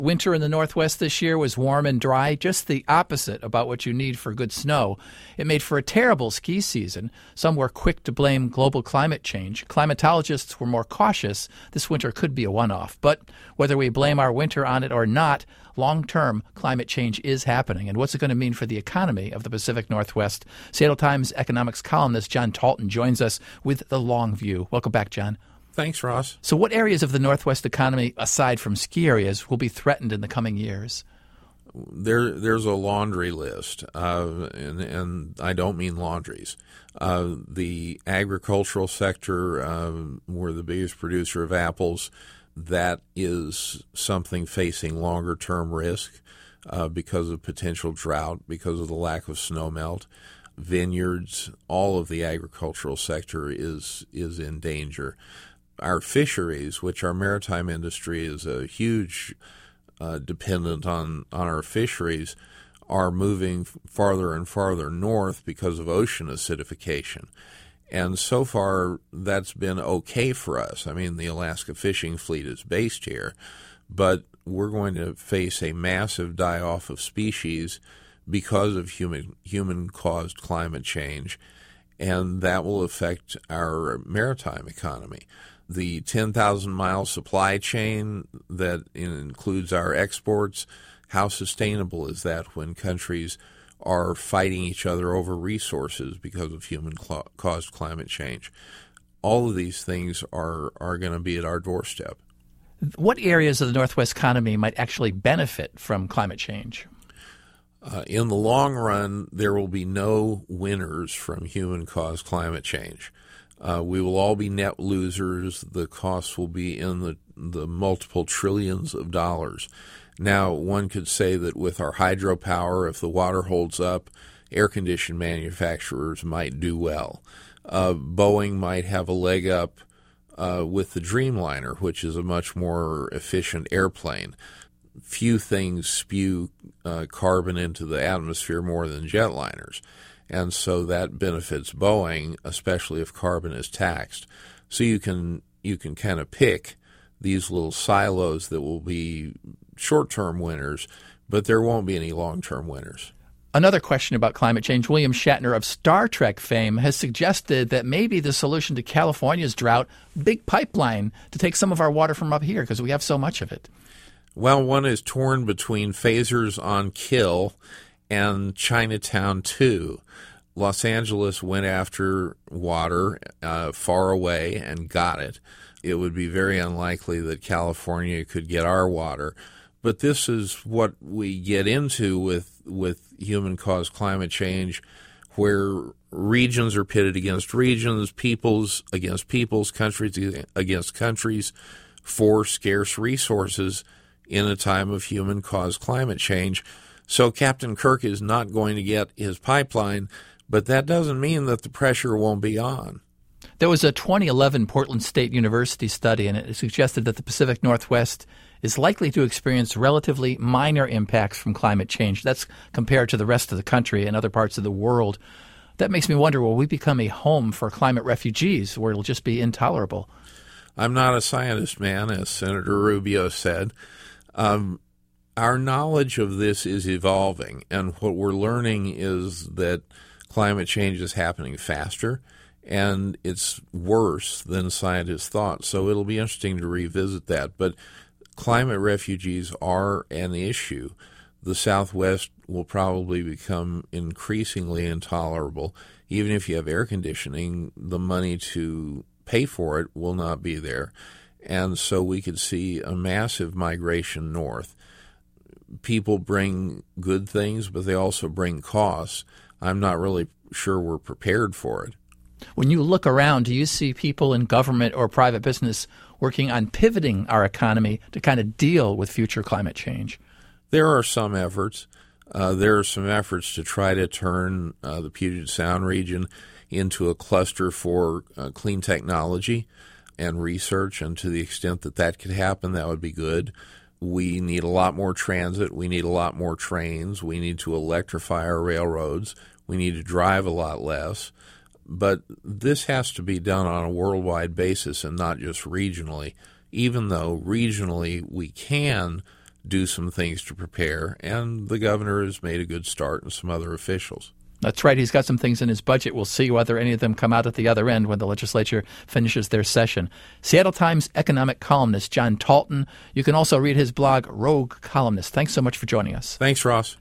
Winter in the Northwest this year was warm and dry, just the opposite about what you need for good snow. It made for a terrible ski season. Some were quick to blame global climate change. Climatologists were more cautious. This winter could be a one-off. But whether we blame our winter on it or not, long-term climate change is happening. And what's it going to mean for the economy of the Pacific Northwest? Seattle Times economics columnist John Talton joins us with the long view. Welcome back, John. Thanks, Ross. So what areas of the Northwest economy, aside from ski areas, will be threatened in the coming years? There's a laundry list, and I don't mean laundries. The agricultural sector, we're the biggest producer of apples. That is something facing longer-term risk because of potential drought, because of the lack of snowmelt. Vineyards, all of the agricultural sector is in danger. Our fisheries, which our maritime industry is a huge dependent on our fisheries, are moving farther and farther north because of ocean acidification. And so far, that's been okay for us. I mean, the Alaska fishing fleet is based here, but we're going to face a massive die-off of species because of human-caused climate change, and that will affect our maritime economy. The 10,000-mile supply chain that includes our exports, how sustainable is that when countries are fighting each other over resources because of human-caused climate change? All of these things are going to be at our doorstep. What areas of the Northwest economy might actually benefit from climate change? In the long run, there will be no winners from human-caused climate change. We will all be net losers. The costs will be in the multiple trillions of dollars. Now, one could say that with our hydropower, if the water holds up, air condition manufacturers might do well. Boeing might have a leg up with the Dreamliner, which is a much more efficient airplane. Few things spew carbon into the atmosphere more than jetliners. And so that benefits Boeing, especially if carbon is taxed. So you can kind of pick these little silos that will be short-term winners, but there won't be any long-term winners. Another question about climate change. William Shatner of Star Trek fame has suggested that maybe the solution to California's drought, big pipeline to take some of our water from up here because we have so much of it. Well, one is torn between phasers on Kill and Chinatown 2. Los Angeles went after water far away and got it. It would be very unlikely that California could get our water. But this is what we get into with human-caused climate change, where regions are pitted against regions, peoples against peoples, countries against countries for scarce resources in a time of human-caused climate change. So Captain Kirk is not going to get his pipeline, but that doesn't mean that the pressure won't be on. There was a 2011 Portland State University study, and it suggested that the Pacific Northwest is likely to experience relatively minor impacts from climate change. That's compared to the rest of the country and other parts of the world. That makes me wonder, will we become a home for climate refugees where it'll just be intolerable? I'm not a scientist, man, as Senator Rubio said. Our knowledge of this is evolving, and what we're learning is that climate change is happening faster, and it's worse than scientists thought. So it'll be interesting to revisit that. But climate refugees are an issue. The Southwest will probably become increasingly intolerable. Even if you have air conditioning, the money to pay for it will not be there. And so we could see a massive migration north. People bring good things, but they also bring costs. I'm not really sure we're prepared for it. When you look around, do you see people in government or private business working on pivoting our economy to kind of deal with future climate change? There are some efforts. There are some efforts to try to turn the Puget Sound region into a cluster for clean technology and research, and to the extent that that could happen, that would be good. We need a lot more transit. We need a lot more trains. We need to electrify our railroads. We need to drive a lot less. But this has to be done on a worldwide basis and not just regionally, even though regionally we can do some things to prepare, and the governor has made a good start, and some other officials. That's right. He's got some things in his budget. We'll see whether any of them come out at the other end when the legislature finishes their session. Seattle Times economic columnist John Talton. You can also read his blog, Rogue Columnist. Thanks so much for joining us. Thanks, Ross.